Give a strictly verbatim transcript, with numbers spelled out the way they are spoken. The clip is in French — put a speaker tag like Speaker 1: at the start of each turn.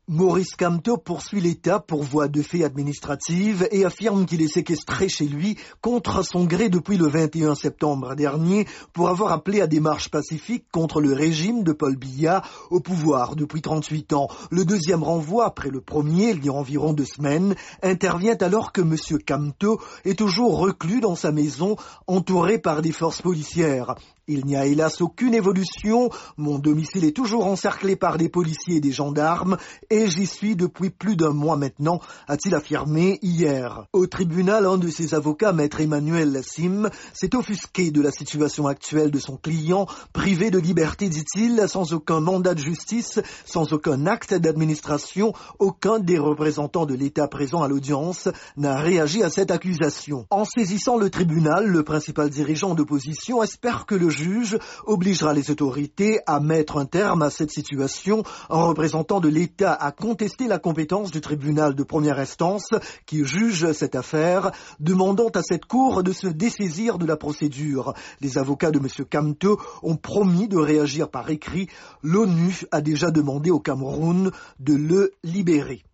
Speaker 1: Maurice Kamto poursuit l'État pour voie de fait administrative et affirme qu'il est séquestré chez lui contre son gré depuis le vingt et un septembre dernier pour avoir appelé à des marches pacifiques contre le régime de Paul Biya au pouvoir depuis trente-huit ans. Le deuxième renvoi, après le premier, il y a environ deux semaines, intervient alors que M. Kamto est toujours reclus dans sa maison, entouré par des forces policières. Il n'y a hélas aucune évolution, mon domicile est toujours encerclé par des policiers et des gendarmes, et j'y suis depuis plus d'un mois maintenant, a-t-il affirmé hier. Au tribunal, un de ses avocats, maître Emmanuel Lassim, s'est offusqué de la situation actuelle de son client, privé de liberté, dit-il, sans aucun mandat de justice, sans aucun acte d'administration. Aucun des représentants de l'État présents à l'audience n'a réagi à cette accusation. En saisissant le tribunal, le principal dirigeant d'opposition espère que le juge obligera les autorités à mettre un terme à cette situation. Un représentant de l'État a contesté la compétence du tribunal de première instance qui juge cette affaire, demandant à cette cour de se dessaisir de la procédure. Les avocats de M. Kamto ont promis de réagir par écrit. L'ONU a déjà demandé au Cameroun de le libérer.